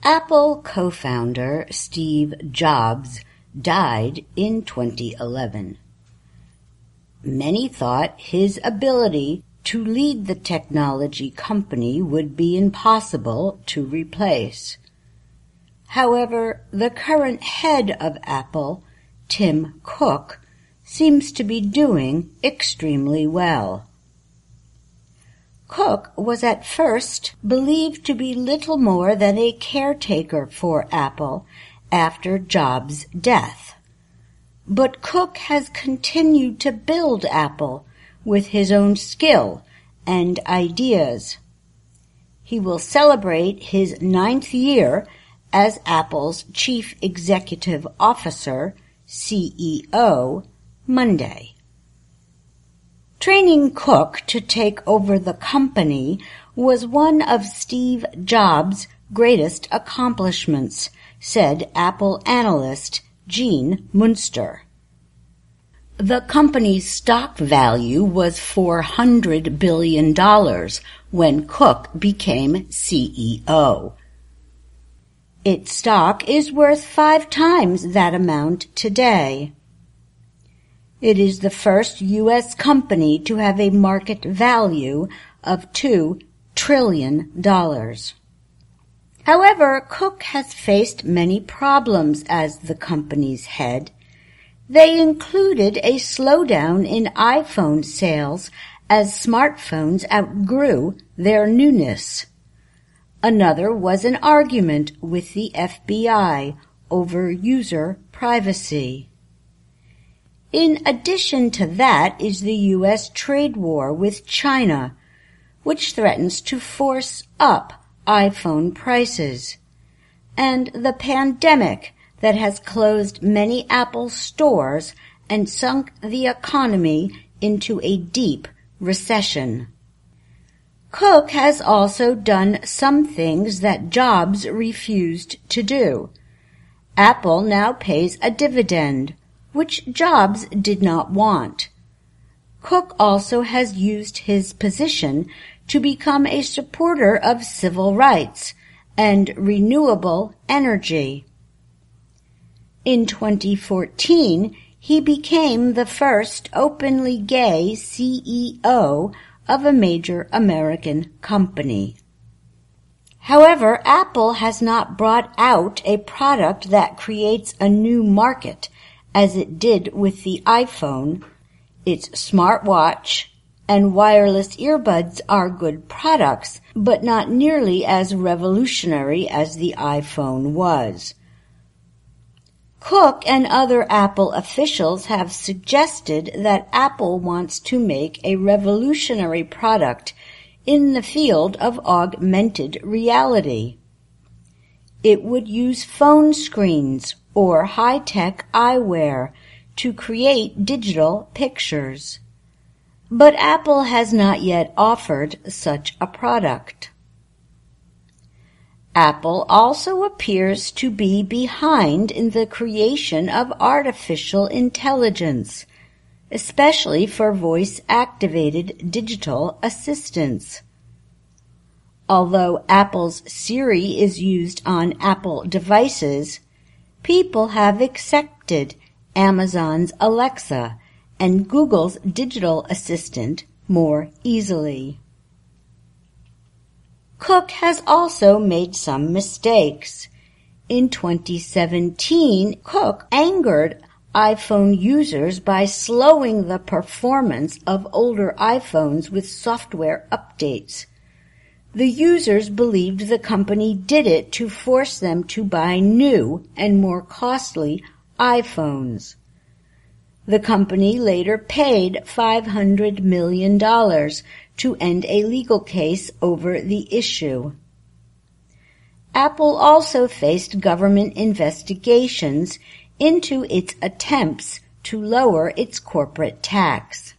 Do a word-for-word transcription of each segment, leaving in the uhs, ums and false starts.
Apple co-founder Steve Jobs died in twenty eleven. Many thought his ability to lead the technology company would be impossible to replace. However, the current head of Apple, Tim Cook, seems to be doing extremely well. Cook was at first believed to be little more than a caretaker for Apple after Jobs' death. But Cook has continued to build Apple with his own skill and ideas. He will celebrate his ninth year as Apple's Chief Executive Officer, C E O, Monday. Training Cook to take over the company was one of Steve Jobs' greatest accomplishments, said Apple analyst Gene Munster. The company's stock value was four hundred billion dollars when Cook became C E O. Its stock is worth five times that amount today. It is the first U S company to have a market value of two trillion dollars. However, Cook has faced many problems as the company's head. They included a slowdown in iPhone sales as smartphones outgrew their newness. Another was an argument with the F B I over user privacy. In addition to that is the U S trade war with China, which threatens to force up iPhone prices, and the pandemic that has closed many Apple stores and sunk the economy into a deep recession. Cook has also done some things that Jobs refused to do. Apple now pays a dividend, which Jobs did not want. Cook also has used his position to become a supporter of civil rights and renewable energy. In twenty fourteen, he became the first openly gay C E O of a major American company. However, Apple has not brought out a product that creates a new market, as it did with the iPhone. Its smartwatch and wireless earbuds are good products, but not nearly as revolutionary as the iPhone was. Cook and other Apple officials have suggested that Apple wants to make a revolutionary product in the field of augmented reality. It would use phone screens or high-tech eyewear to create digital pictures. But Apple has not yet offered such a product. Apple also appears to be behind in the creation of artificial intelligence, especially for voice-activated digital assistants. Although Apple's Siri is used on Apple devices, people have accepted Amazon's Alexa and Google's digital assistant more easily. Cook has also made some mistakes. In twenty seventeen, Cook angered iPhone users by slowing the performance of older iPhones with software updates. The users believed the company did it to force them to buy new and more costly iPhones. The company later paid five hundred million dollars to end a legal case over the issue. Apple also faced government investigations into its attempts to lower its corporate tax.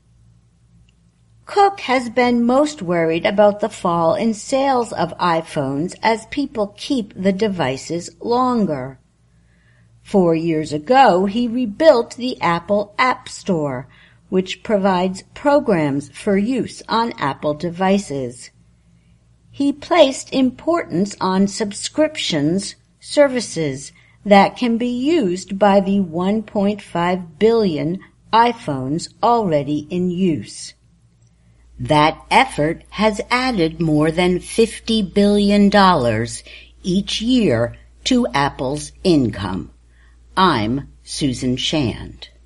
Cook has been most worried about the fall in sales of iPhones as people keep the devices longer. Four years ago, he rebuilt the Apple App Store, which provides programs for use on Apple devices. he placed importance on subscriptions services that can be used by the one point five billion iPhones already in use. That effort has added more than fifty billion dollars each year to Apple's income. I'm Susan Shand.